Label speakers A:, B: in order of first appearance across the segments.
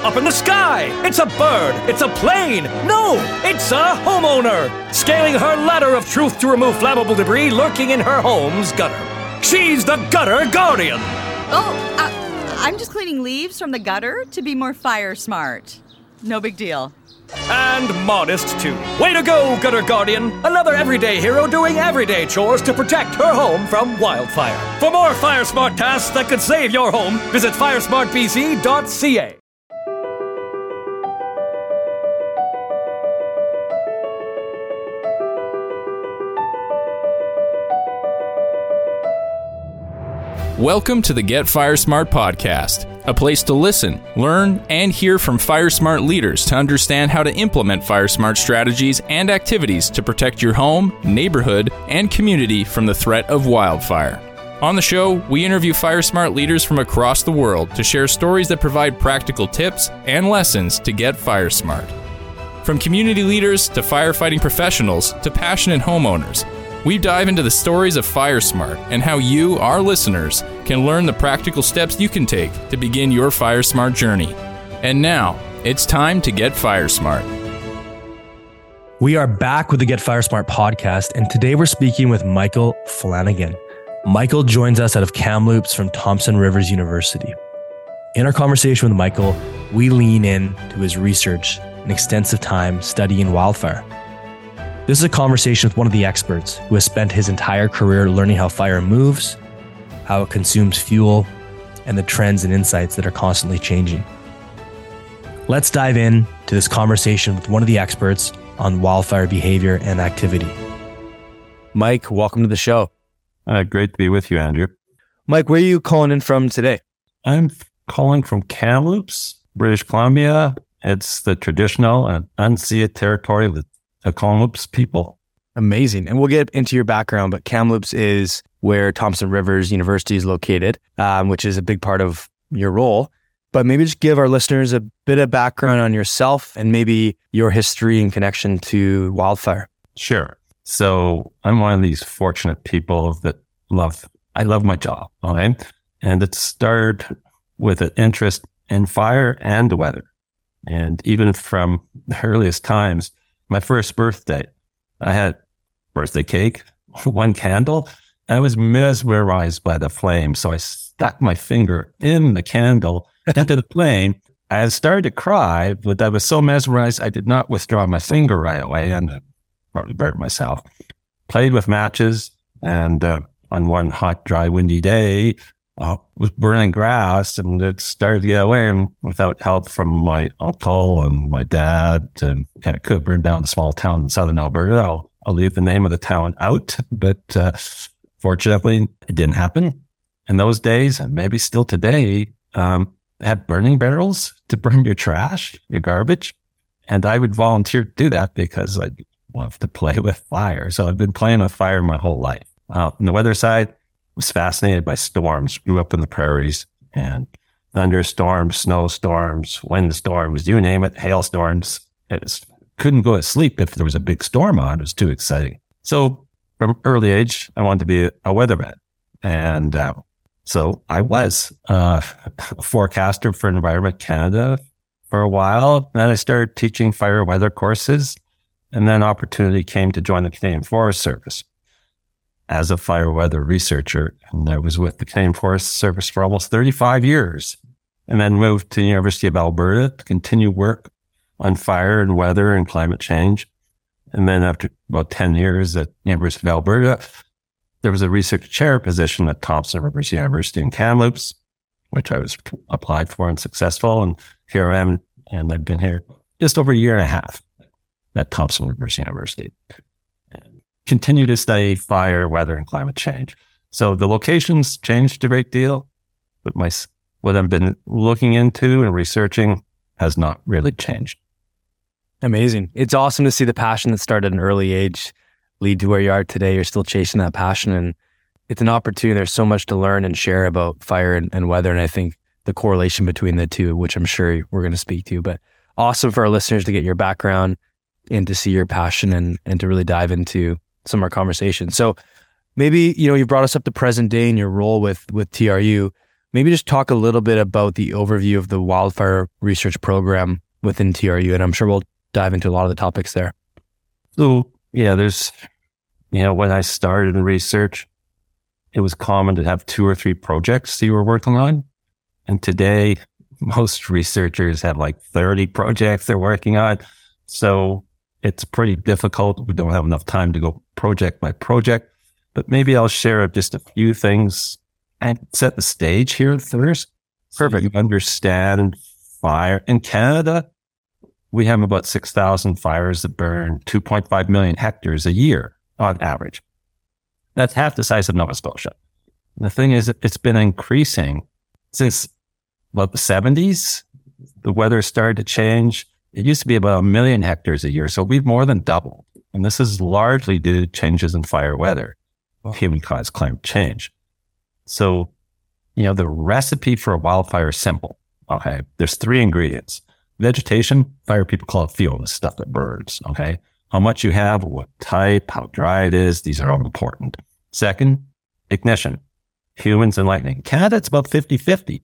A: Up in the sky! It's a bird! It's a plane! No! It's a homeowner! Scaling her ladder of truth to remove flammable debris lurking in her home's gutter. She's the Gutter Guardian!
B: I'm just cleaning leaves from the gutter to be more fire smart. No big deal.
A: And modest, too. Way to go, Gutter Guardian! Another everyday hero doing everyday chores to protect her home from wildfire. For more fire smart tasks that could save your home, visit firesmartbc.ca.
C: Welcome to the Get Fire Smart podcast, a place to listen, learn, and hear from Fire Smart leaders to understand how to implement Fire Smart strategies and activities to protect your home, neighborhood, and community from the threat of wildfire. On the show, we interview Fire Smart leaders from across the world to share stories that provide practical tips and lessons to get fire smart. From community leaders to firefighting professionals to passionate homeowners, we dive into the stories of Fire Smart and how you, our listeners, can learn the practical steps you can take to begin your Fire Smart journey. And now, it's time to get Fire Smart.
D: We are back with the Get Fire Smart podcast, and today we're speaking with Michael Flanagan. Michael joins us out of Kamloops from Thompson Rivers University. In our conversation with Michael, we lean in to his research and extensive time studying wildfire. This is a conversation with one of the experts who has spent his entire career learning how fire moves, how it consumes fuel, and the trends and insights that are constantly changing. Let's dive in to this conversation with one of the experts on wildfire behavior and activity. Mike, welcome to the show.
E: Great to be with you, Andrew.
D: Mike, where are you calling in from today?
E: I'm calling from Kamloops, British Columbia. It's the traditional and unceded territory of the Kamloops people.
D: Amazing. And we'll get into your background, but Kamloops is where Thompson Rivers University is located, which is a big part of your role. But maybe just give our listeners a bit of background on yourself and maybe your history and connection to wildfire.
E: Sure. So I'm one of these fortunate people that I love my job. Okay? And it started with an interest in fire and weather. And even from the earliest times, my first birthday, I had birthday cake, one candle. I was mesmerized by the flame. So I stuck my finger in the candle into the flame. I had started to cry, but I was so mesmerized, I did not withdraw my finger right away and probably burnt myself. Played with matches, and on one hot, dry, windy day, was burning grass, and it started to get away. And without help from my uncle and my dad, and kind of could burn down a small town in southern Alberta. I'll leave the name of the town out, but fortunately, it didn't happen. In those days, and maybe still today, they had burning barrels to burn your trash, your garbage, and I would volunteer to do that because I love to play with fire. So I've been playing with fire my whole life. On the weather side, was fascinated by storms, grew up in the prairies, and thunderstorms, snowstorms, windstorms, you name it, hailstorms. Couldn't go to sleep if there was a big storm on. It was too exciting. So from early age, I wanted to be a weatherman. And so I was a forecaster for Environment Canada for a while. Then I started teaching fire weather courses, and then opportunity came to join the Canadian Forest Service as a fire weather researcher. And I was with the Canadian Forest Service for almost 35 years, and then moved to the University of Alberta to continue work on fire and weather and climate change. And then after about 10 years at the University of Alberta, there was a research chair position at Thompson Rivers University in Kamloops, which I was applied for and successful. And here I am, and I've been here just over a year and a half at Thompson Rivers University. Continue to study fire, weather, and climate change. So the locations changed a great deal, but what I've been looking into and researching has not really changed.
D: Amazing. It's awesome to see the passion that started at an early age lead to where you are today. You're still chasing that passion, and it's an opportunity. There's so much to learn and share about fire and weather, and I think the correlation between the two, which I'm sure we're going to speak to, but awesome for our listeners to get your background and to see your passion and to really dive into some of our conversations. So maybe, you brought us up to present day in your role with TRU. maybe just talk a little bit about the overview of the wildfire research program within TRU, and I'm sure we'll dive into a lot of the topics there.
E: So, yeah, there's, when I started in research, it was common to have 2 or 3 projects you were working on. And today, most researchers have like 30 projects they're working on. So it's pretty difficult. We don't have enough time to go project by project, but maybe I'll share just a few things and set the stage here first. Perfect. So you understand fire. In Canada, we have about 6,000 fires that burn 2.5 million hectares a year on average. That's half the size of Nova Scotia. The thing is, it's been increasing since about the 70s. The weather started to change. It used to be about 1 million hectares a year. So we've more than doubled. And this is largely due to changes in fire weather, human-caused climate change. So, the recipe for a wildfire is simple. Okay. There's 3 ingredients. Vegetation, fire people call it fuel, the stuff that burns. Okay. How much you have, what type, how dry it is. These are all important. Second, ignition, humans and lightning. Canada, it's about 50-50.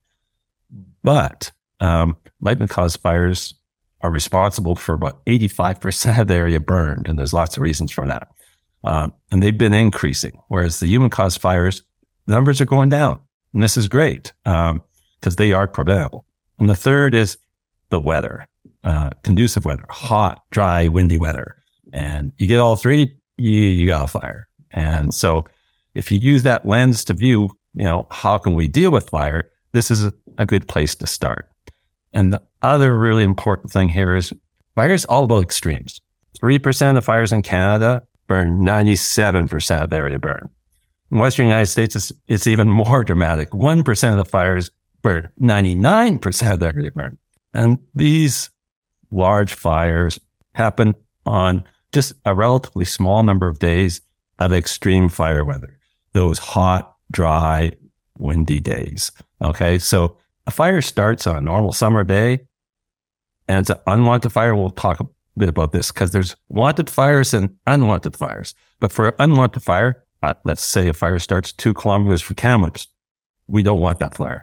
E: But lightning-caused fires are responsible for about 85% of the area burned, and there's lots of reasons for that. And they've been increasing, whereas the human-caused fires, the numbers are going down. And this is great because they are preventable. And the third is the weather, conducive weather, hot, dry, windy weather. And you get all 3, you got a fire. And so if you use that lens to view, how can we deal with fire? This is a good place to start. And the other really important thing here is fire is all about extremes. 3% of fires in Canada burn 97% of the area burn. In Western United States, it's even more dramatic. 1% of the fires burn 99% of the area burn. And these large fires happen on just a relatively small number of days of extreme fire weather. Those hot, dry, windy days. Okay. So a fire starts on a normal summer day and it's an unwanted fire. We'll talk a bit about this because there's wanted fires and unwanted fires. But for an unwanted fire, let's say a fire starts 2 kilometers from Kamloops. We don't want that fire.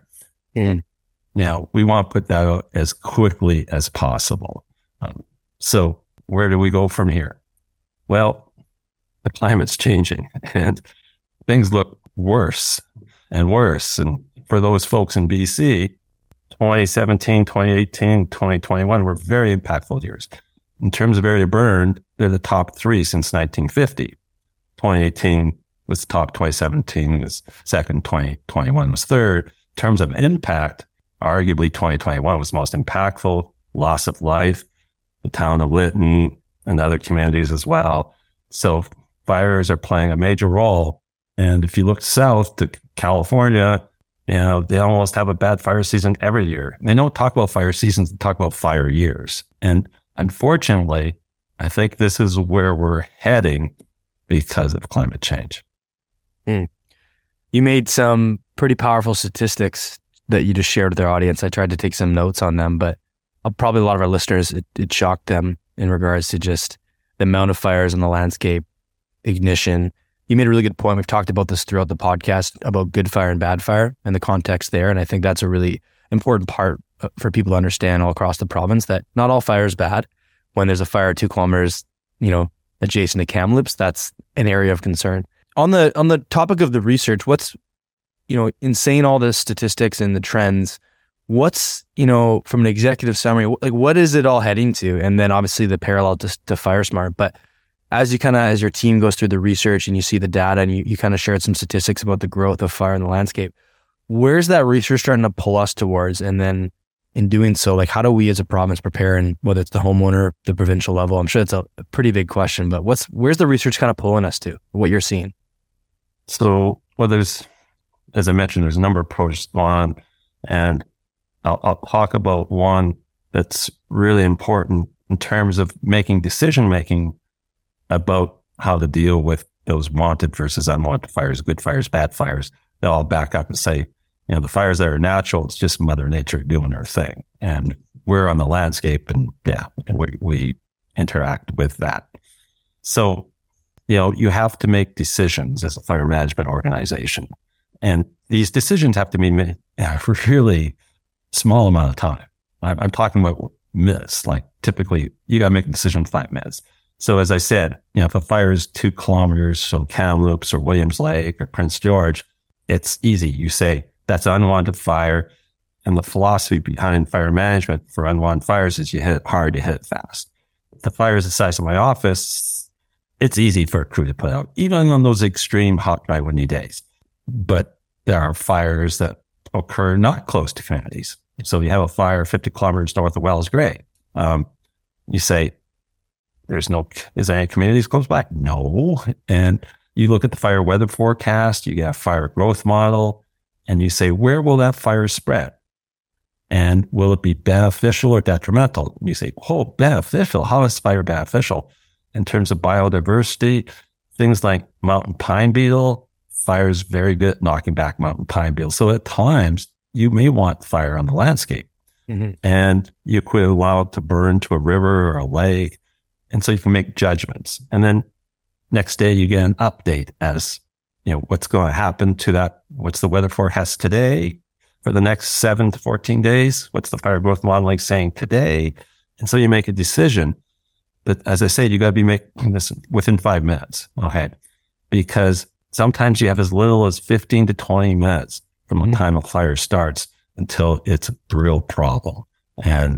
E: Now, we want to put that out as quickly as possible. So where do we go from here? Well, the climate's changing and things look worse and worse. And for those folks in BC, 2017, 2018, 2021 were very impactful years. In terms of area burned, they're the top 3 since 1950. 2018 was top, 2017 was second, 2021 was third. In terms of impact, arguably 2021 was most impactful, loss of life, the town of Lytton and other communities as well. So fires are playing a major role. And if you look south to California, they almost have a bad fire season every year. They don't talk about fire seasons, they talk about fire years. And unfortunately, I think this is where we're heading because of climate change.
D: You made some pretty powerful statistics that you just shared with our audience. I tried to take some notes on them, but probably a lot of our listeners, it shocked them in regards to just the amount of fires on the landscape, ignition. You made a really good point. We've talked about this throughout the podcast about good fire and bad fire and the context there. And I think that's a really important part for people to understand all across the province, that not all fire is bad. When there's a fire 2 kilometers, adjacent to Kamloops, that's an area of concern. On the topic of the research, what's, in saying all the statistics and the trends, what's, from an executive summary, what is it all heading to? And then obviously the parallel to FireSmart. But as your team goes through the research and you see the data and you kind of shared some statistics about the growth of fire in the landscape, where's that research starting to pull us towards? And then in doing so, how do we as a province prepare, and whether it's the homeowner, the provincial level? I'm sure it's a pretty big question, but where's the research kind of pulling us to, what you're seeing?
E: So, there's, as I mentioned, there's a number of projects going on, and I'll talk about one that's really important in terms of making decision-making about how to deal with those wanted versus unwanted fires, good fires, bad fires. They'll all back up and say, the fires that are natural, it's just Mother Nature doing her thing. And we're on the landscape and we interact with that. So, you have to make decisions as a fire management organization. And these decisions have to be made for really small amount of time. I'm talking about minutes. Like typically you got to make a decision in 5 minutes. So as I said, if a fire is 2 kilometers, so Kamloops or Williams Lake or Prince George, it's easy. You say that's an unwanted fire. And the philosophy behind fire management for unwanted fires is you hit it hard, you hit it fast. If the fire is the size of my office, it's easy for a crew to put out, even on those extreme hot, dry, windy days. But there are fires that occur not close to communities. So you have a fire 50 kilometers north of Wells Gray. You say, is there any communities close by? No. And you look at the fire weather forecast, you get a fire growth model, and you say, where will that fire spread? And will it be beneficial or detrimental? And you say, beneficial. How is fire beneficial? In terms of biodiversity, things like mountain pine beetle, fire is very good at knocking back mountain pine beetle. So at times, you may want fire on the landscape. Mm-hmm. And you could allow it to burn to a river or a lake. And so you can make judgments. And then next day you get an update as, what's going to happen to that. What's the weather forecast today for the next 7 to 14 days? What's the fire growth modeling saying today? And so you make a decision. But as I said, you got to be making this within 5 minutes. Okay. Because sometimes you have as little as 15 to 20 minutes from the time a fire starts until it's a real problem. And,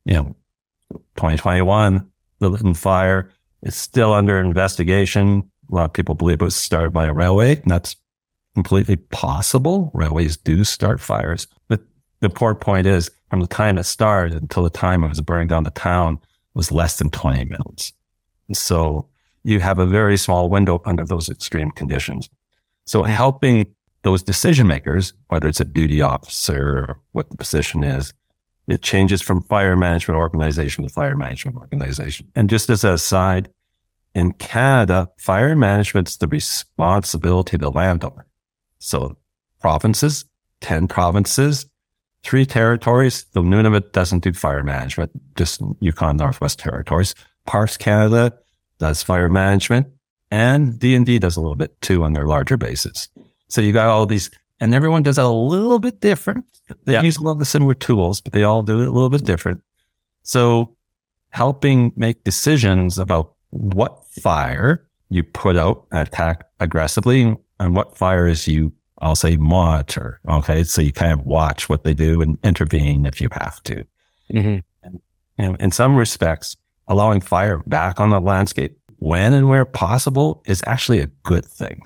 E: 2021, the Lytton fire is still under investigation. A lot of people believe it was started by a railway, and that's completely possible. Railways do start fires. But the important point is, from the time it started until the time it was burning down the town was less than 20 minutes. And so you have a very small window under those extreme conditions. So helping those decision makers, whether it's a duty officer or what the position is, it changes from fire management organization to fire management organization. And just as an aside, in Canada, fire management's the responsibility of the landowner. So provinces, 10 provinces, 3 territories. The Nunavut doesn't do fire management, just Yukon Northwest Territories. Parks Canada does fire management, and D&D does a little bit too on their larger bases. So you got all these, and everyone does it a little bit different. They use a lot of the similar tools, but they all do it a little bit different. So helping make decisions about what fire you put out and attack aggressively and what fires you, I'll say, monitor. Okay. So you kind of watch what they do and intervene if you have to. Mm-hmm. And in some respects, allowing fire back on the landscape when and where possible is actually a good thing.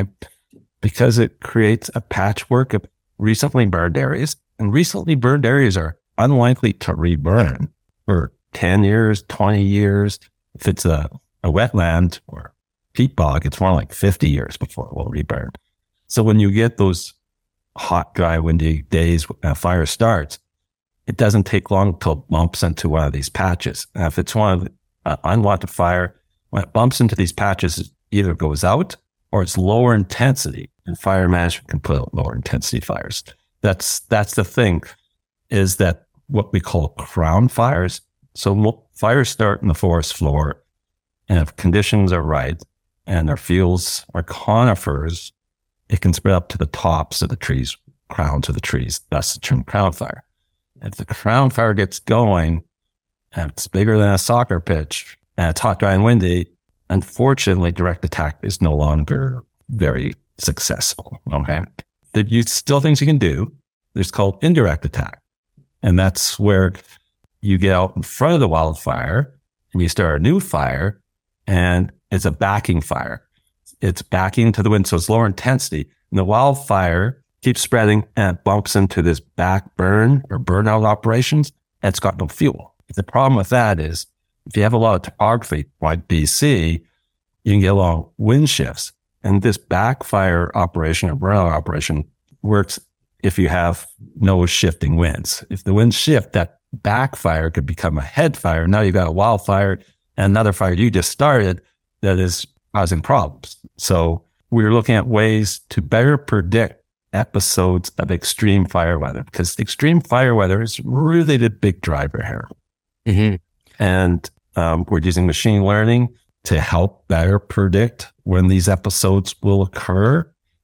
E: Because it creates a patchwork of recently burned areas, and recently burned areas are unlikely to reburn for 10 years, 20 years. If it's a wetland or peat bog, it's more like 50 years before it will reburn. So when you get those hot, dry, windy days when a fire starts, it doesn't take long until it bumps into one of these patches. And if it's one of the unwanted fire, when it bumps into these patches, it either goes out or it's lower intensity, and fire management can put out lower intensity fires. That's the thing, is that what we call crown fires. So fires start in the forest floor, and if conditions are right and their fields are conifers, it can spread up to the tops of the trees, crowns of the trees. That's the term crown fire. If the crown fire gets going and it's bigger than a soccer pitch and it's hot, dry, and windy, unfortunately, direct attack is no longer very successful. Okay. There's still things you can do. There's called indirect attack. And that's where you get out in front of the wildfire and you start a new fire, and it's a backing fire. It's backing to the wind. So it's lower intensity. And the wildfire keeps spreading and it bumps into this back burn or burnout operations, and it's got no fuel. The problem with that is, if you have a lot of topography like BC, you can get long wind shifts. And this backfire operation or burnout operation works if you have no shifting winds. If the winds shift, that backfire could become a head fire. Now you've got a wildfire and another fire you just started that is causing problems. So we're looking at ways to better predict episodes of extreme fire weather, because extreme fire weather is really the big driver here. Mm-hmm. And we're using machine learning to help better predict when these episodes will occur.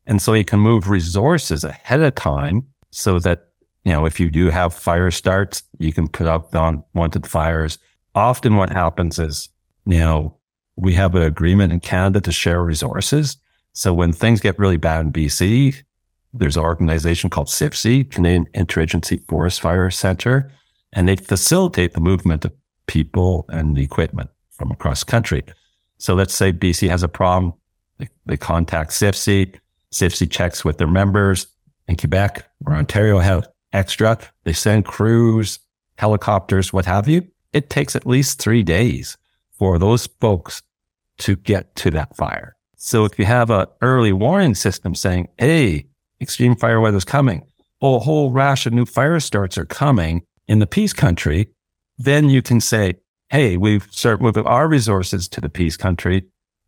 E: And so you can move resources ahead of time so that, if you do have fire starts, you can put out the unwanted fires. Often what happens is, we have an agreement in Canada to share resources. So when things get really bad in BC, there's an organization called CIFC, Canadian Interagency Forest Fire Center, and they facilitate the movement of people and the equipment from across the country. So let's say BC has a problem. They contact CIFC. CIFC checks with their members. In Quebec or Ontario have extra. They send crews, helicopters, what have you. It takes at least 3 days for those folks to get to that fire. So if you have an early warning system saying, hey, extreme fire weather's coming, a whole rash of new fire starts are coming in the Peace Country, then you can say, hey, we've started moving our resources to the Peace Country,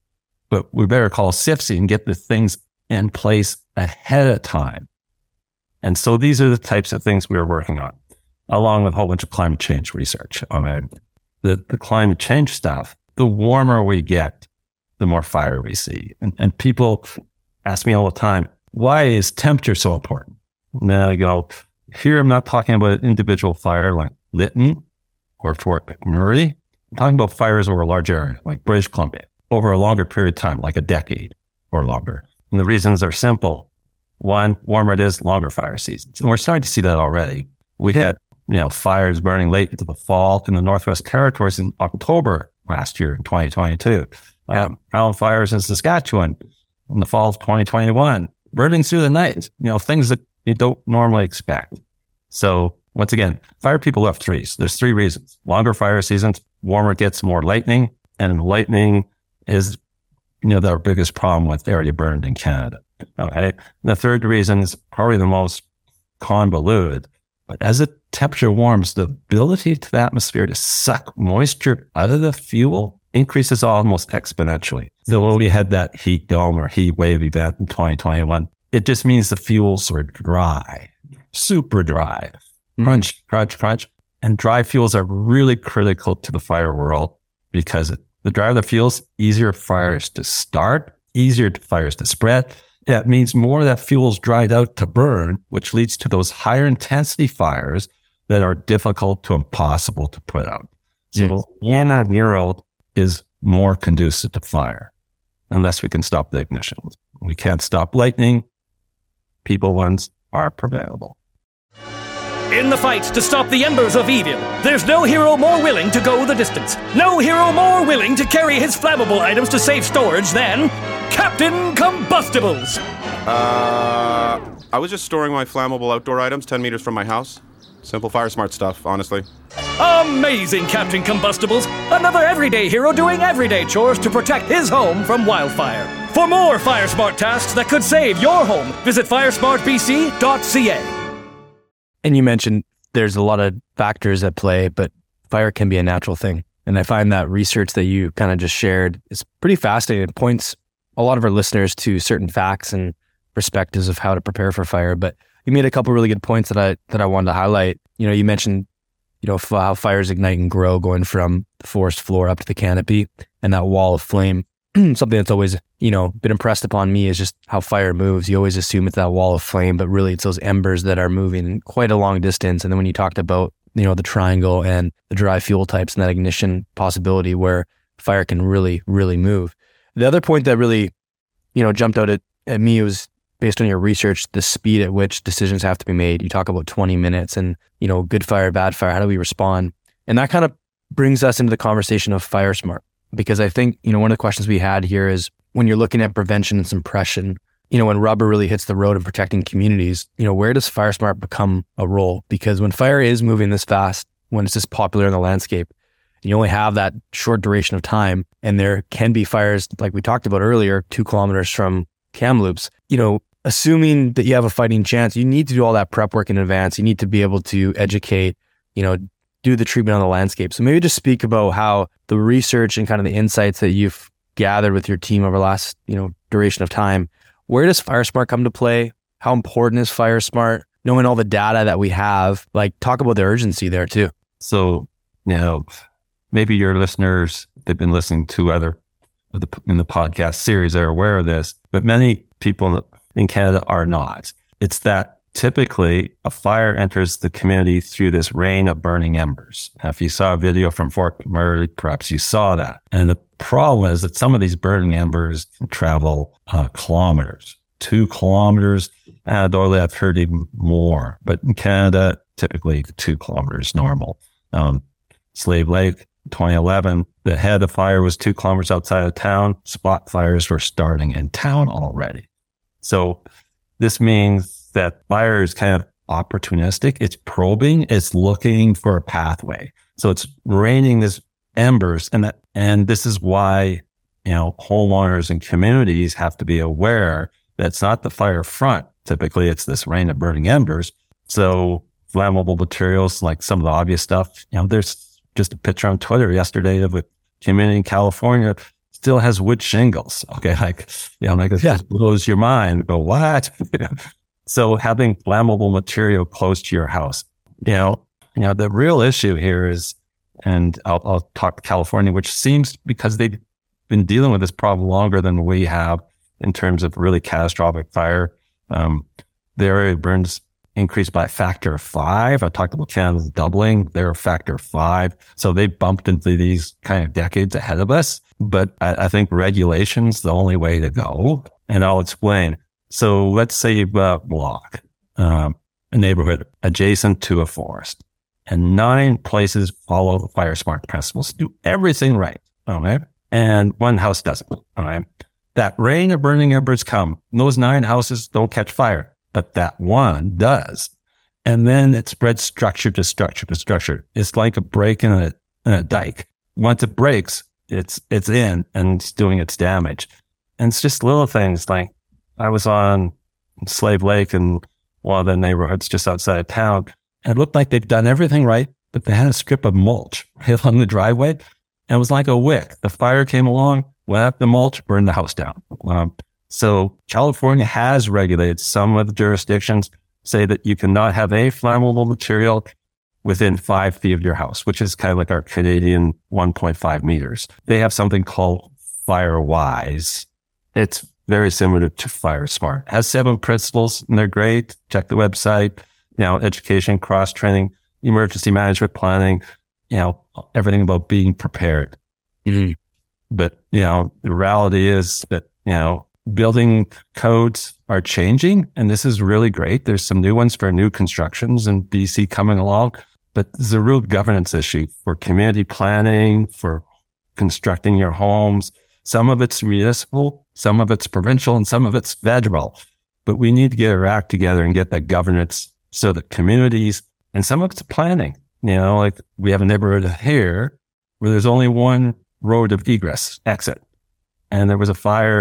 E: but we better call CIFC and get the things in place ahead of time. And so these are the types of things we are working on, along with a whole bunch of climate change research. The climate change stuff, the warmer we get, the more fire we see. And people ask me all the time, why is temperature so important? Now I go, here I'm not talking about an individual fire like Lytton or Fort McMurray. I'm talking about fires over a large area like British Columbia over a longer period of time, like a decade or longer. And the reasons are simple. One, warmer it is, longer fire seasons. And we're starting to see that already. We had, fires burning late into the fall in the Northwest Territories in October last year in 2022. Island fires in Saskatchewan in the fall of 2021, burning through the night, things that you don't normally expect. So once again, fire people have threes. There's 3 reasons. Longer fire seasons, warmer gets more lightning, and lightning is, our biggest problem with area burned in Canada. Okay. The third reason is probably the most convoluted, but as the temperature warms, the ability to the atmosphere to suck moisture out of the fuel increases almost exponentially. So when we had that heat dome or heat wave event in 2021, it just means the fuels were dry, super dry, crunch, crunch, crunch. And dry fuels are really critical to the fire world because the drier the fuels, easier fires to start, easier fires to spread. That means more of that fuel is dried out to burn, which leads to those higher intensity fires that are difficult to impossible to put out. So Yana is more conducive to fire unless we can stop the ignition. We can't stop lightning. People ones are preventable.
A: In the fight to stop the embers of evil, there's no hero more willing to go the distance. No hero more willing to carry his flammable items to safe storage than Captain Combustibles.
F: I was just storing my flammable outdoor items 10 meters from my house. Simple fire smart stuff, honestly.
A: Amazing, Captain Combustibles. Another everyday hero doing everyday chores to protect his home from wildfire. For more fire smart tasks that could save your home, visit firesmartbc.ca.
D: And you mentioned there's a lot of factors at play, but fire can be a natural thing. And I find that research that you kind of just shared is pretty fascinating. It points a lot of our listeners to certain facts and perspectives of how to prepare for fire. But you made a couple really good points that I wanted to highlight. You mentioned, how fires ignite and grow going from the forest floor up to the canopy and that wall of flame. Something that's always, been impressed upon me is just how fire moves. You always assume it's that wall of flame, but really it's those embers that are moving quite a long distance. And then when you talked about, the triangle and the dry fuel types and that ignition possibility where fire can really, really move. The other point that really, jumped out at me was based on your research, the speed at which decisions have to be made. You talk about 20 minutes and, good fire, bad fire, how do we respond? And that kind of brings us into the conversation of fire smart. Because I think, one of the questions we had here is when you're looking at prevention and suppression, when rubber really hits the road and protecting communities, where does fire smart become a role? Because when fire is moving this fast, when it's this popular in the landscape, you only have that short duration of time, and there can be fires, like we talked about earlier, 2 kilometers from Kamloops, assuming that you have a fighting chance, you need to do all that prep work in advance. You need to be able to educate, do the treatment on the landscape. So maybe just speak about how the research and kind of the insights that you've gathered with your team over the last, duration of time, where does Fire Smart come to play? How important is Fire Smart? Knowing all the data that we have, talk about the urgency there too.
E: So, maybe your listeners, they've been listening to other in the podcast series, are aware of this, but many people in Canada are not. It's that typically a fire enters the community through this rain of burning embers. Now, if you saw a video from Fort McMurray, perhaps you saw that. And the problem is that some of these burning embers travel kilometers, 2 kilometers. Anecdotally, I've heard even more. But in Canada, typically 2 kilometers normal. Slave Lake, 2011, the head of fire was 2 kilometers outside of town. Spot fires were starting in town already. So this means that fire is kind of opportunistic. It's probing. It's looking for a pathway. So it's raining these embers, and this is why, homeowners and communities have to be aware that it's not the fire front. Typically, it's this rain of burning embers. So flammable materials, like some of the obvious stuff, there's just a picture on Twitter yesterday of a community in California still has wood shingles. Okay. It just blows your mind. Go, what? So having flammable material close to your house, the real issue here is, and I'll talk to California, which seems, because they've been dealing with this problem longer than we have in terms of really catastrophic fire. The area burns increased by a factor of 5. I talked about Canada's doubling. They're a factor of 5. So they bumped into these kind of decades ahead of us. But I think regulation's the only way to go. And I'll explain. So let's say you've got a block, a neighborhood adjacent to a forest, and 9 places follow the Fire Smart principles, do everything right. Okay. And 1 house doesn't. All right. That rain of burning embers come. Those 9 houses don't catch fire, but that 1 does. And then it spreads structure to structure to structure. It's like a break in a dike. Once it breaks, it's in and it's doing its damage. And it's just little things like, I was on Slave Lake in one of the neighborhoods just outside of town, and it looked like they'd done everything right, but they had a strip of mulch right along the driveway, and it was like a wick. The fire came along, went up the mulch, burned the house down. So California has regulated. Some of the jurisdictions say that you cannot have any flammable material within 5 feet of your house, which is kind of like our Canadian 1.5 meters. They have something called FireWise. It's very similar to Fire Smart. It has 7 principles, and they're great. Check the website, education, cross-training, emergency management planning, everything about being prepared. Mm-hmm. But, the reality is that, building codes are changing, and this is really great. There's some new ones for new constructions in BC coming along, but there's a real governance issue for community planning, for constructing your homes. Some of it's municipal, some of it's provincial, and some of it's federal. But we need to get our act together and get that governance so that communities, and some of it's planning, like we have a neighborhood here where there's only 1 road of exit. And there was a fire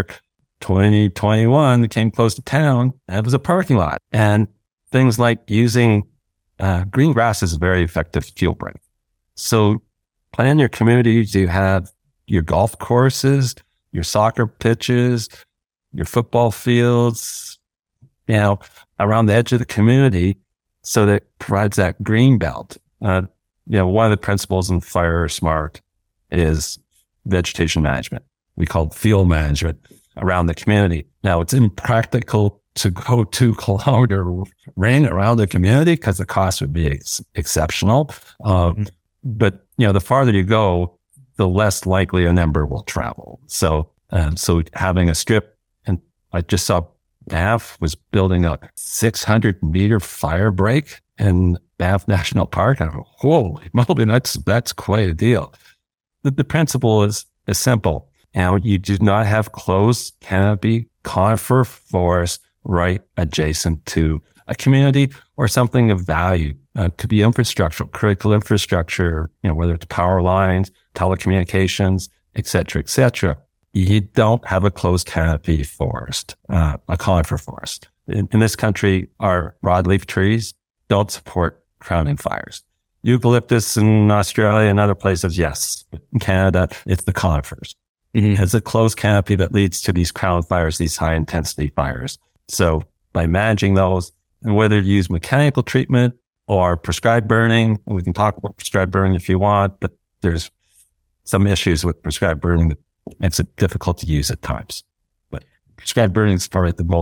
E: 2021 that came close to town, and it was a parking lot. And things like using green grass is a very effective fuel break. So plan your community to have your golf courses, your soccer pitches, your football fields, around the edge of the community, so that it provides that green belt. One of the principles in Fire Smart is vegetation management. We call it field management around the community. Now, it's impractical to go 2 kilometer ring around the community because the cost would be exceptional. But, the farther you go, the less likely an ember will travel. So having a strip, and I just saw Banff was building a 600-meter fire break in Banff National Park. I go, holy moly, that's quite a deal. The principle is simple. You do not have closed canopy conifer forest right adjacent to a community or something of value. Could be infrastructure, critical infrastructure, whether it's power lines, telecommunications, et cetera. You don't have a closed canopy forest, a conifer forest. In this country, our broadleaf trees don't support crowning fires. Eucalyptus in Australia and other places, yes. But in Canada, it's the conifers. It has a closed canopy that leads to these crown fires, these high intensity fires. So by managing those, and whether you use mechanical treatment or prescribed burning, we can talk about prescribed burning if you want, but there's some issues with prescribed burning that makes it difficult to use at times. But prescribed burning is probably the most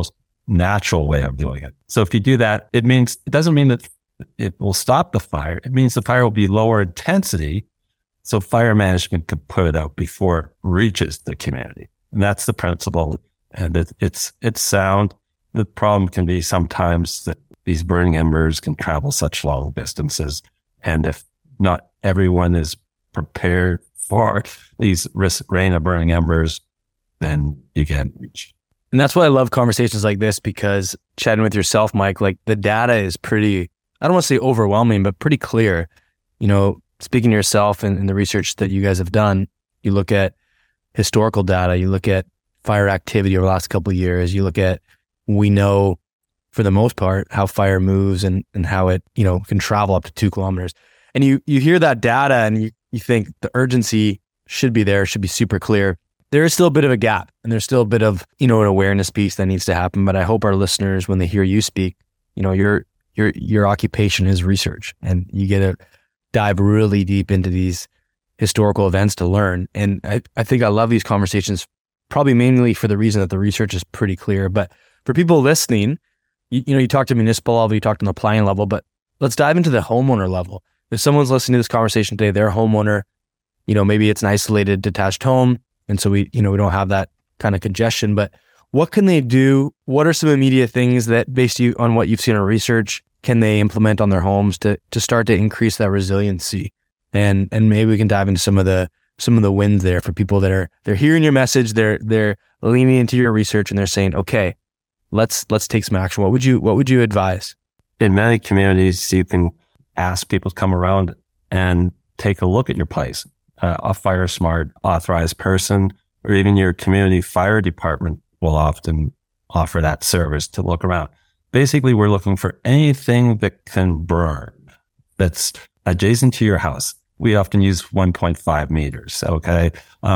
E: natural way of doing it. So if you do that, it doesn't mean that it will stop the fire. It means the fire will be lower intensity, so fire management can put it out before it reaches the community. And that's the principle. And it's sound. The problem can be sometimes that these burning embers can travel such long distances. And if not everyone is prepared for these rain of burning embers, then you can't reach.
D: And that's why I love conversations like this, because chatting with yourself, Mike, like the data is pretty, I don't want to say overwhelming, but pretty clear. You know, speaking to yourself and the research that you guys have done, you look at historical data, you look at fire activity over the last couple of years, you look at, we know for the most part how fire moves and how it, you know, can travel up to 2 kilometers. And you hear that data and you think the urgency should be there, should be super clear. There is still a bit of a gap, and there's still a bit of, you know, an awareness piece that needs to happen. But I hope our listeners, when they hear you speak, you know, your occupation is research, and you get to dive really deep into these historical events to learn. And I think I love these conversations, probably mainly for the reason that the research is pretty clear. But for people listening, you talked to municipal level, you talked on the planning level, but let's dive into the homeowner level. If someone's listening to this conversation today, they're a homeowner, you know, maybe it's an isolated, detached home. And so we don't have that kind of congestion, but what can they do? What are some immediate things that, based on what you've seen in research, can they implement on their homes to start to increase that resiliency? And maybe we can dive into some of the wins there for people that they're hearing your message, they're leaning into your research, and they're saying, okay, let's take some action. What would you advise?
E: In many communities, you can ask people to come around and take a look at your place. A fire smart authorized person, or even your community fire department will often offer that service to look around. Basically, we're looking for anything that can burn that's adjacent to your house. We often use 1.5 meters. Okay.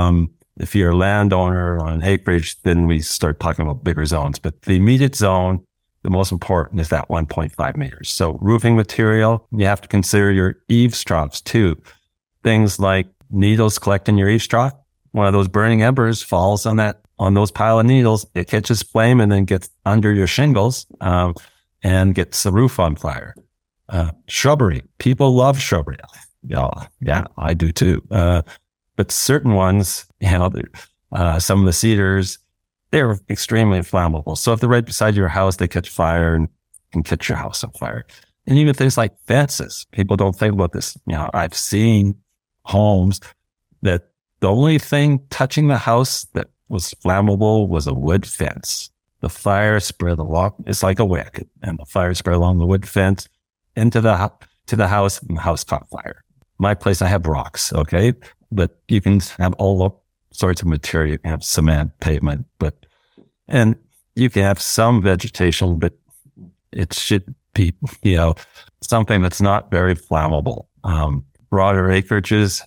E: If you're a landowner on an acreage, then we start talking about bigger zones, but the immediate zone, the most important is that 1.5 meters. So roofing material, you have to consider your eaves troughs too. Things like needles collect in your eaves trough. One of those burning embers falls on those pile of needles. It catches flame and then gets under your shingles, and gets the roof on fire. Shrubbery. People love shrubbery. Yeah, I do too. But certain ones, some of the cedars, they're extremely flammable. So if they're right beside your house, they catch fire and can catch your house on fire. And even things like fences, people don't think about this. I've seen homes that the only thing touching the house that was flammable was a wood fence. The fire spread along, it's like a wick, and the fire spread along the wood fence into the house, and the house caught fire. My place, I have rocks, okay? But you can have all sorts of material. You can have cement, pavement, and you can have some vegetation, but it should be, something that's not very flammable. Broader acreages,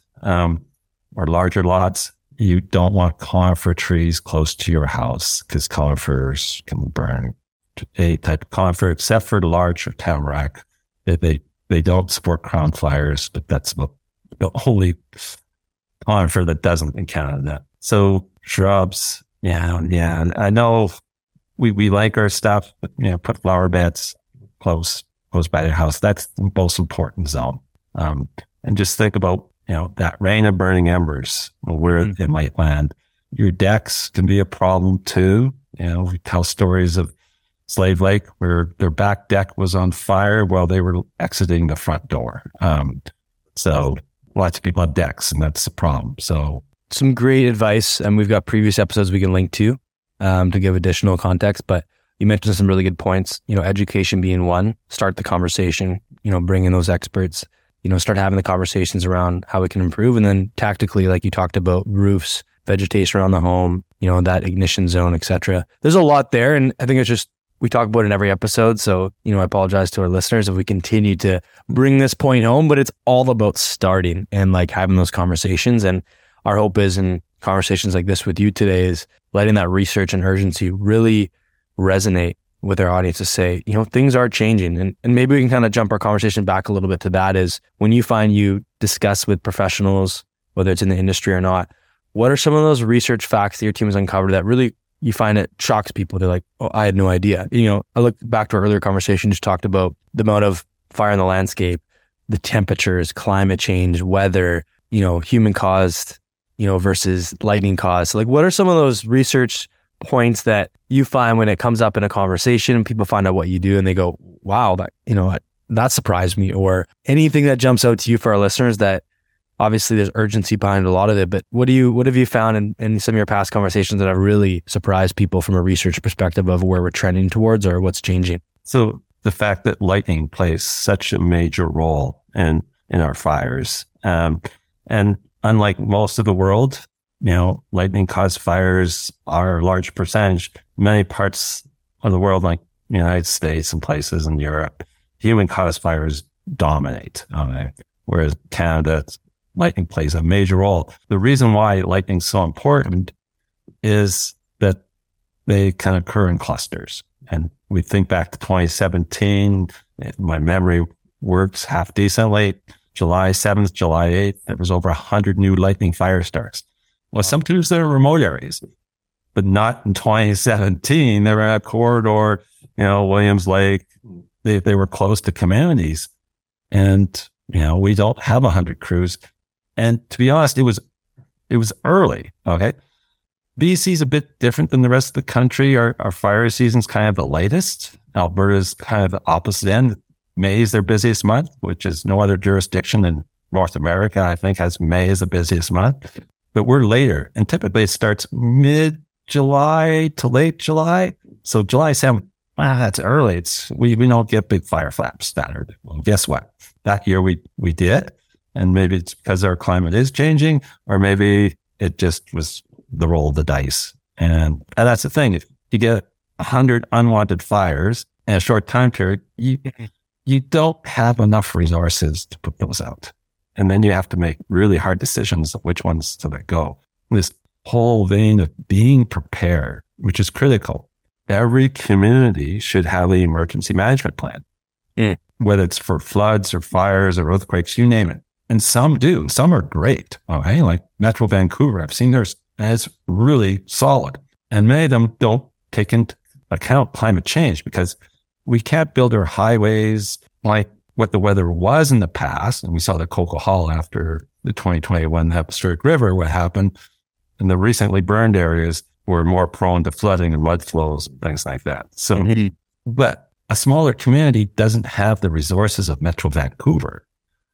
E: or larger lots, you don't want conifer trees close to your house because conifers can burn. A type of conifer, except for the larger tamarack, they don't support crown fires, but that's about the only conifer that doesn't in Canada. So shrubs, yeah. I know we like our stuff, but put flower beds close by your house. That's the most important zone. And just think about, that rain of burning embers, where it might land. Your decks can be a problem too. We tell stories of Slave Lake where their back deck was on fire while they were exiting the front door. So lots of people have decks, and that's the problem. So
D: some great advice, and we've got previous episodes we can link to give additional context, but you mentioned some really good points, education being one. Start the conversation, bring in those experts, start having the conversations around how we can improve. And then tactically, like you talked about, roofs, vegetation around the home, that ignition zone, etc. There's a lot there. And I think it's just, we talk about it in every episode. So, I apologize to our listeners if we continue to bring this point home, but it's all about starting and like having those conversations. And our hope is in conversations like this with you today is letting that research and urgency really resonate with our audience to say, things are changing. And maybe we can kind of jump our conversation back a little bit to that is when you find you discuss with professionals, whether it's in the industry or not, what are some of those research facts that your team has uncovered that really you find it shocks people. They're like, oh, I had no idea. I look back to our earlier conversation, just talked about the amount of fire in the landscape, the temperatures, climate change, weather, human caused, versus lightning caused. So like, what are some of those research points that you find when it comes up in a conversation, people find out what you do and they go, wow, that surprised me, or anything that jumps out to you for our listeners that obviously there's urgency behind a lot of it, but what have you found in some of your past conversations that have really surprised people from a research perspective of where we're trending towards or what's changing?
E: So the fact that lightning plays such a major role in our fires, and unlike most of the world, lightning caused fires are a large percentage. Many parts of the world, like the United States and places in Europe, human caused fires dominate. Whereas Canada, lightning plays a major role. The reason why lightning's so important is that they can occur in clusters. And we think back to 2017, my memory works half decently. July 7th, July 8th, there was over 100 new lightning fire starts. Well, sometimes they're in remote areas, but not in 2017. They were at a corridor, Williams Lake. They were close to communities. And, we don't have 100 crews. And to be honest, it was early. Okay. BC's a bit different than the rest of the country. Our fire season's kind of the latest. Alberta's kind of the opposite end. May is their busiest month, which is no other jurisdiction in North America, I think, has May as the busiest month. But we're later. And typically it starts mid-July to late July. So July 7th, that's early. We don't get big fire flaps standard. Well, guess what? That year we did. And maybe it's because our climate is changing, or maybe it just was the roll of the dice. And that's the thing. If you get 100 unwanted fires in a short time period, you don't have enough resources to put those out. And then you have to make really hard decisions of which ones to let go. This whole vein of being prepared, which is critical. Every community should have an emergency management plan, whether it's for floods or fires or earthquakes, you name it. And some do. Some are great. Okay. Like Metro Vancouver, I've seen theirs, and it's really solid. And many of them don't take into account climate change because we can't build our highways like what the weather was in the past. And we saw the Coco Hall after the 2021 atmospheric river, what happened. And the recently burned areas were more prone to flooding and mud flows and things like that. So, but a smaller community doesn't have the resources of Metro Vancouver.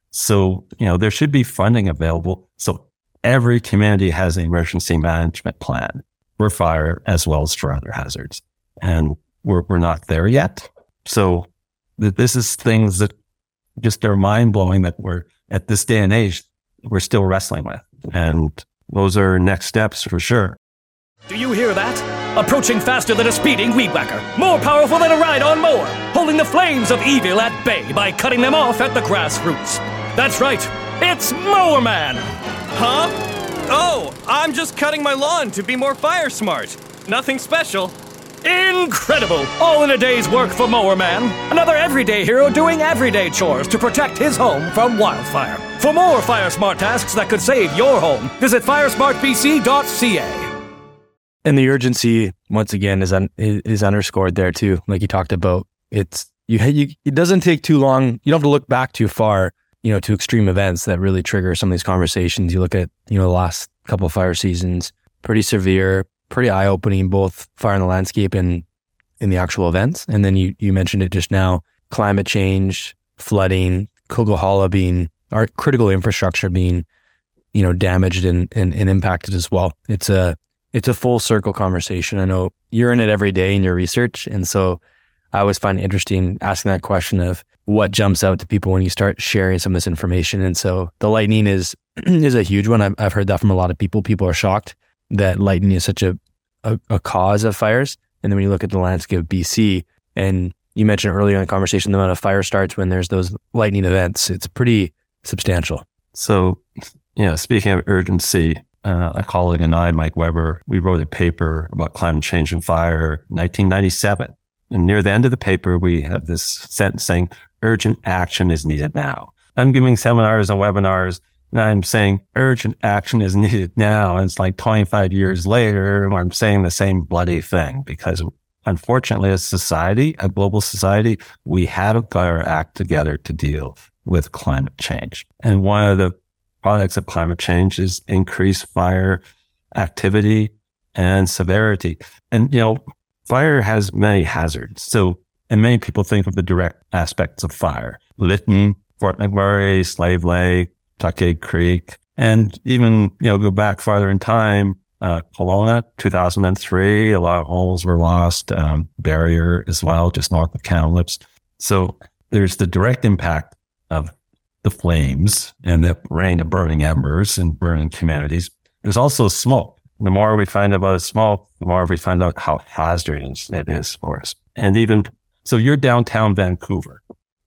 E: So, there should be funding available. So every community has an emergency management plan for fire as well as for other hazards. And we're not there yet. So this is things that just are mind blowing that we're at this day and age, we're still wrestling with. And those are next steps for sure.
A: Do you hear that? Approaching faster than a speeding weed whacker, more powerful than a ride-on mower, holding the flames of evil at bay by cutting them off at the grassroots. That's right, it's Mower Man!
G: Huh? Oh, I'm just cutting my lawn to be more fire smart. Nothing special.
A: Incredible! All in a day's work for Mower Man. Another everyday hero doing everyday chores to protect his home from wildfire. For more fire smart tasks that could save your home, visit firesmartbc.ca.
D: And the urgency, once again, is underscored there too. Like you talked about, it doesn't take too long. You don't have to look back too far, to extreme events that really trigger some of these conversations. You look at, the last couple of fire seasons, pretty severe, pretty eye-opening, both fire in the landscape and in the actual events. And then you mentioned it just now, climate change, flooding, Coquihalla being, our critical infrastructure being, damaged and impacted as well. It's a full circle conversation. I know you're in it every day in your research. And so I always find it interesting asking that question of what jumps out to people when you start sharing some of this information. And so the lightning is a huge one. I've heard that from a lot of people. People are shocked that lightning is such a cause of fires. And then when you look at the landscape of BC, and you mentioned earlier in the conversation, the amount of fire starts when there's those lightning events, it's pretty substantial.
E: So, speaking of urgency, a colleague and I, Mike Weber, we wrote a paper about climate change and fire in 1997. And near the end of the paper, we have this sentence saying, urgent action is needed now. I'm giving seminars and webinars And I'm saying urgent action is needed now. And it's like 25 years later, I'm saying the same bloody thing because unfortunately, as society, a global society, we haven't got our act together to deal with climate change. And one of the products of climate change is increased fire activity and severity. And, fire has many hazards. And many people think of the direct aspects of fire. Lytton, Fort McMurray, Slave Lake, Tuckegee Creek, and even, go back farther in time, Kelowna, 2003, a lot of homes were lost, Barrier as well, just north of Kamloops. So there's the direct impact of the flames and the rain of burning embers and burning communities. There's also smoke. The more we find about smoke, the more we find out how hazardous it is for us. And even, so you're downtown Vancouver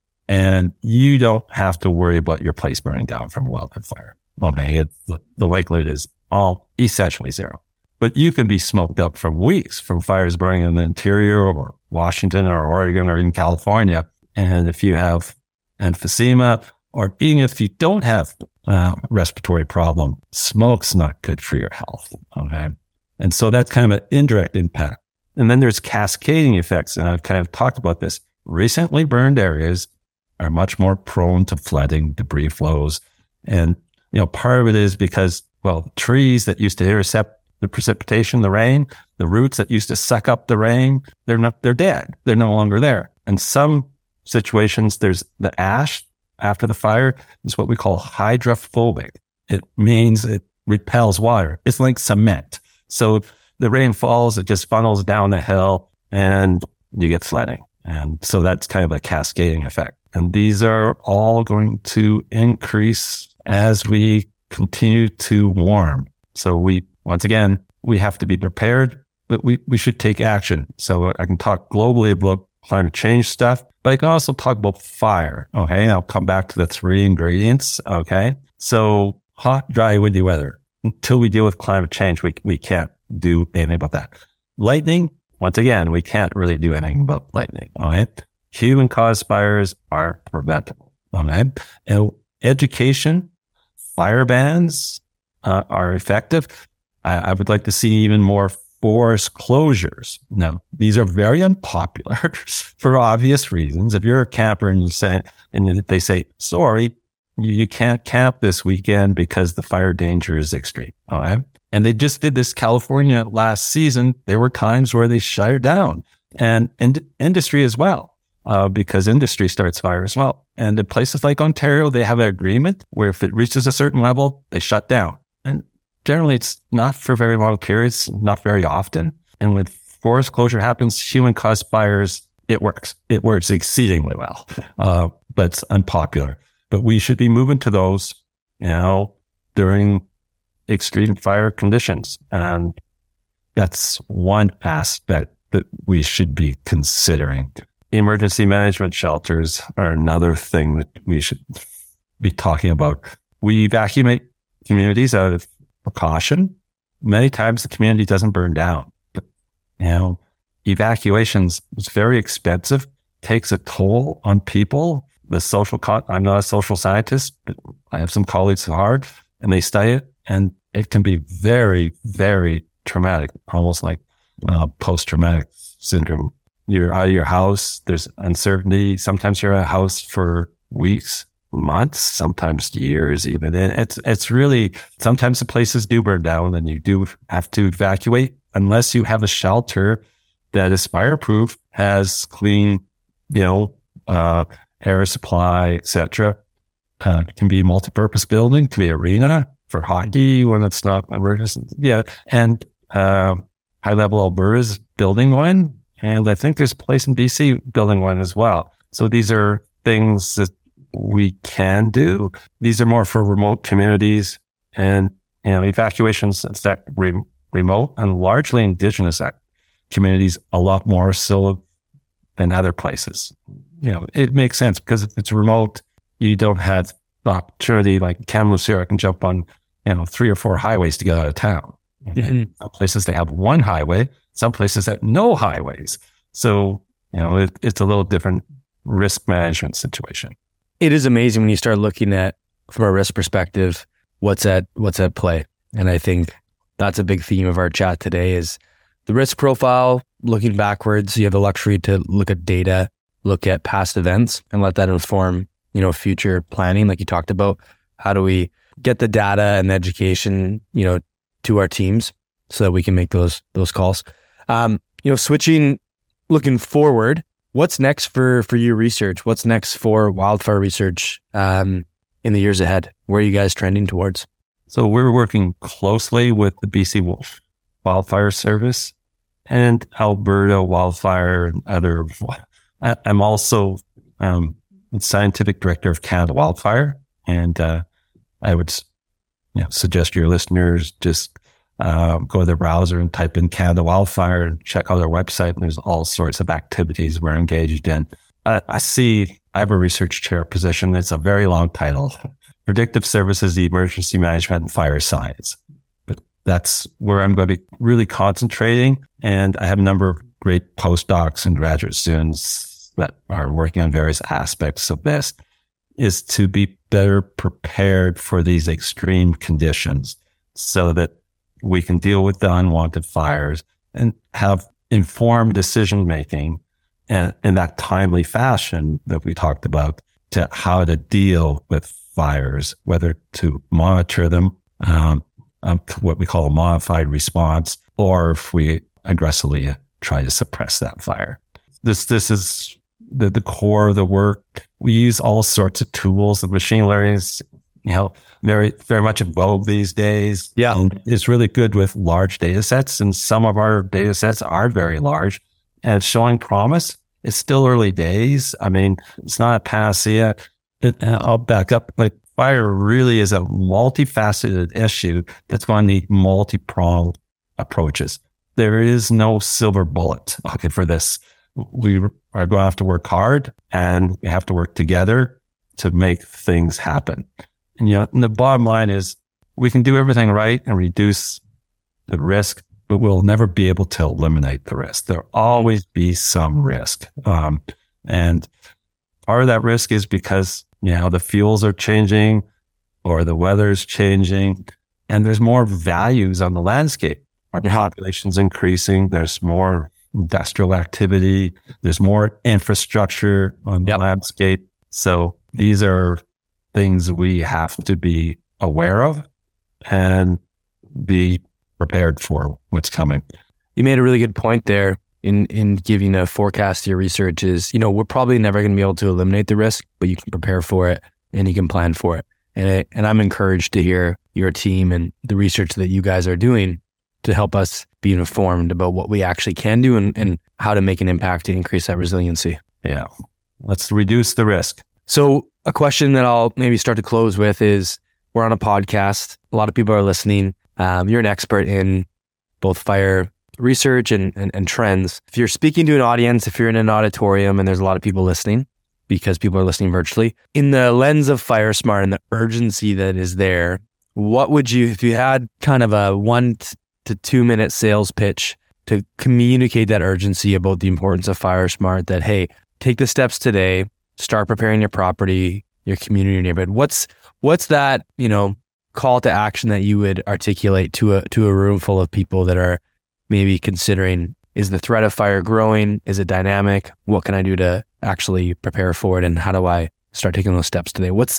E: and you don't have to worry about your place burning down from a wildfire. Okay, the likelihood is all essentially zero. But you can be smoked up for weeks from fires burning in the interior or Washington or Oregon or in California. And if you have emphysema, or even if you don't have a respiratory problem, smoke's not good for your health. Okay. And so that's kind of an indirect impact. And then there's cascading effects. And I've kind of talked about this. Recently burned areas are much more prone to flooding, debris flows. And, part of it is because, trees that used to intercept the precipitation, the rain, the roots that used to suck up the rain, they're dead. They're no longer there. And some situations, there's the ash after the fire is what we call hydrophobic. It means it repels water. It's like cement. So the rain falls, it just funnels down the hill and you get flooding. And so that's kind of a cascading effect. And these are all going to increase as we continue to warm. So once again, we have to be prepared, but we should take action. So I can talk globally about climate change stuff, but I can also talk about fire. Okay. And I'll come back to the 3 ingredients. Okay. So hot, dry, windy weather. Until we deal with climate change, we can't do anything about that. Lightning, once again, we can't really do anything about lightning. All right. Human-caused fires are preventable. All right. And education, fire bans are effective. I would like to see even more forest closures. Now, these are very unpopular for obvious reasons. If you're a camper and they say, sorry, you can't camp this weekend because the fire danger is extreme. All right. And they just did this California last season. There were times where they shut it down, and industry as well. Because industry starts fire as well. And in places like Ontario, they have an agreement where if it reaches a certain level, they shut down. And generally, it's not for very long periods, not very often. And when forest closure happens, human-caused fires, it works. It works exceedingly well, but it's unpopular. But we should be moving to those, during extreme fire conditions. And that's one aspect that we should be considering. Emergency management shelters are another thing that we should be talking about. We evacuate communities out of precaution. Many times the community doesn't burn down, but evacuations is very expensive, takes a toll on people. I'm not a social scientist, but I have some colleagues who are, and they study it, and it can be very, very traumatic, almost like post-traumatic syndrome. You're out of your house. There's uncertainty. Sometimes you're at a house for weeks, months, sometimes years even. And it's really, sometimes the places do burn down and you do have to evacuate unless you have a shelter that is fireproof, has clean, air supply, etc. It can be a multi-purpose building, can be an arena for hockey when it's not emergency. Yeah. And High Level Alberta's building one. And I think there's a place in BC building one as well. So these are things that we can do. These are more for remote communities and, evacuations that remote and largely Indigenous communities a lot more so than other places. It makes sense because if it's remote, you don't have the opportunity like Kamloops here. I can jump on, 3 or 4 highways to get out of town. Mm-hmm. Some places they have one highway. Some places have no highways. So, it's a little different risk management situation.
D: It is amazing when you start looking at, from a risk perspective, what's at play. And I think that's a big theme of our chat today is the risk profile, looking backwards. You have the luxury to look at data, look at past events, and let that inform, future planning, like you talked about. How do we get the data and the education, to our teams so that we can make those calls? Switching, looking forward, what's next for your research? What's next for wildfire research in the years ahead? Where are you guys trending towards?
E: So we're working closely with the BC Wildfire Service and Alberta Wildfire and other. I'm also scientific director of Canada Wildfire, and I would suggest your listeners just go to the browser and type in Canada Wildfire and check out our website. There's all sorts of activities we're engaged in. I have a research chair position. It's a very long title. Predictive Services, Emergency Management, and Fire Science. But that's where I'm going to be really concentrating. And I have a number of great postdocs and graduate students that are working on various aspects of this, is to be better prepared for these extreme conditions so that we can deal with the unwanted fires and have informed decision-making and in that timely fashion that we talked about to how to deal with fires, whether to monitor them, what we call a modified response, or if we aggressively try to suppress that fire. This is the core of the work. We use all sorts of tools. The machine learning is, very, very much in vogue these days.
D: Yeah.
E: And it's really good with large data sets. And some of our data sets are very large and it's showing promise. It's still early days. I mean, it's not a panacea. I'll back up. Like, fire really is a multifaceted issue that's going to need multi-pronged approaches. There is no silver bullet for this. We are going to have to work hard and we have to work together to make things happen. And, and the bottom line is we can do everything right and reduce the risk, but we'll never be able to eliminate the risk. There'll always be some risk. And part of that risk is because, the fuels are changing or the weather's changing and there's more values on the landscape. Our population's increasing. There's more industrial activity. There's more infrastructure on the landscape. So these are things we have to be aware of and be prepared for what's coming.
D: You made a really good point there in giving a forecast to your research is, we're probably never going to be able to eliminate the risk, but you can prepare for it and you can plan for it. And I'm encouraged to hear your team and the research that you guys are doing to help us be informed about what we actually can do and how to make an impact to increase that resiliency.
E: Yeah. Let's reduce the risk.
D: So a question that I'll maybe start to close with is, we're on a podcast. A lot of people are listening. You're an expert in both fire research and trends. If you're speaking to an audience, if you're in an auditorium and there's a lot of people listening, because people are listening virtually, in the lens of FireSmart and the urgency that is there, what would you, if you had kind of a 1 to 2 minute sales pitch to communicate that urgency about the importance of FireSmart, that, hey, take the steps today, start preparing your property, your community, your neighborhood. What's that, call to action that you would articulate to a room full of people that are maybe considering, is the threat of fire growing? Is it dynamic? What can I do to actually prepare for it? And how do I start taking those steps today? What's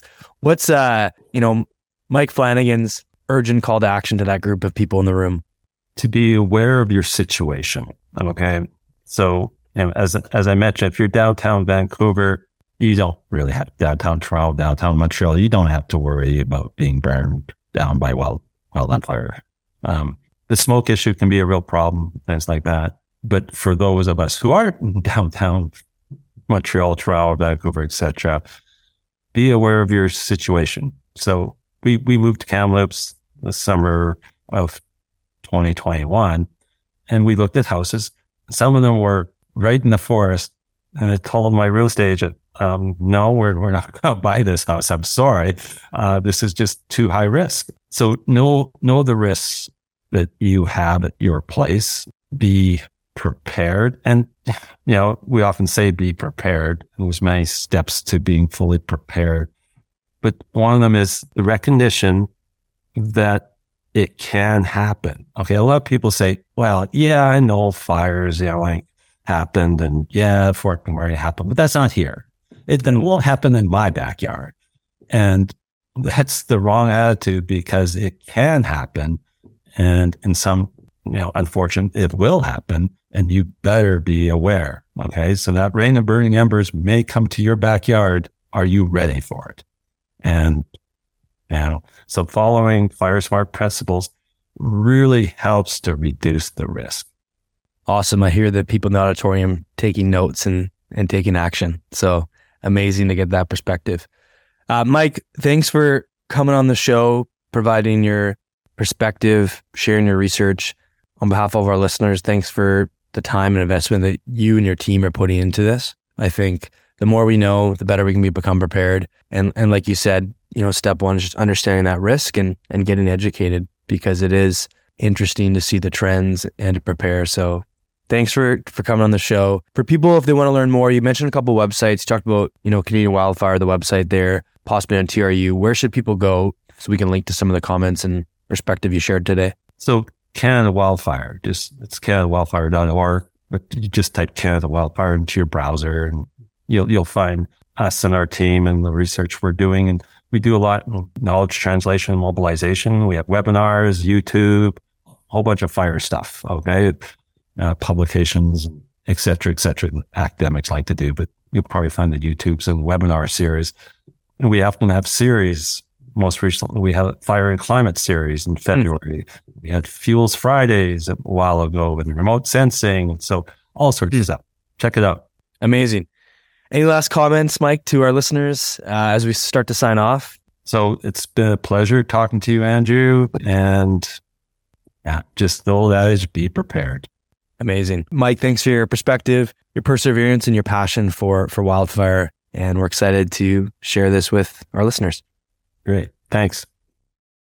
D: Mike Flanagan's urgent call to action to that group of people in the room?
E: To be aware of your situation. Okay. So, as I mentioned, if you're downtown Vancouver, you don't really have downtown Toronto, downtown Montreal. You don't have to worry about being burned down by wildland fire. The smoke issue can be a real problem, things like that. But for those of us who are downtown Montreal, Toronto, Vancouver, etc., be aware of your situation. So we moved to Kamloops the summer of 2021, and we looked at houses. Some of them were right in the forest, and I told my real estate agent, no, we're not going to buy this house. I'm sorry. This is just too high risk. So know the risks that you have at your place. Be prepared. And, we often say be prepared. There's many steps to being fully prepared. But one of them is the recognition that it can happen. Okay. A lot of people say, well, yeah, I know fires, like happened and Fort McMurray happened, but that's not here. It then won't happen in my backyard. And that's the wrong attitude, because it can happen. And in some, unfortunate, it will happen, and you better be aware. Okay. So that rain and burning embers may come to your backyard. Are you ready for it? And, so following Fire Smart principles really helps to reduce the risk.
D: Awesome. I hear the people in the auditorium taking notes and taking action. So amazing to get that perspective. Mike, thanks for coming on the show, providing your perspective, sharing your research. On behalf of our listeners, thanks for the time and investment that you and your team are putting into this. I think the more we know, the better we can become prepared. And like you said, step one is just understanding that risk and getting educated, because it is interesting to see the trends and to prepare. So thanks for coming on the show. For people, if they want to learn more, you mentioned a couple of websites. You talked about, Canadian Wildfire, the website there, possibly on TRU. Where should people go so we can link to some of the comments and perspective you shared today?
E: So Canada Wildfire, it's canadawildfire.org, but you just type Canada Wildfire into your browser and you'll find us and our team and the research we're doing. And we do a lot of knowledge translation and mobilization. We have webinars, YouTube, a whole bunch of fire stuff. Okay. Publications, et cetera, academics like to do, but you'll probably find the YouTubes and webinar series. And we often have series. Most recently, we had a Fire and Climate series in February. We had Fuels Fridays a while ago and remote sensing. So all sorts of stuff. Check it out.
D: Amazing. Any last comments, Mike, to our listeners as we start to sign off?
E: So it's been a pleasure talking to you, Andrew. And just know that is be prepared.
D: Amazing. Mike, thanks for your perspective, your perseverance, and your passion for wildfire. And we're excited to share this with our listeners.
E: Great. Thanks.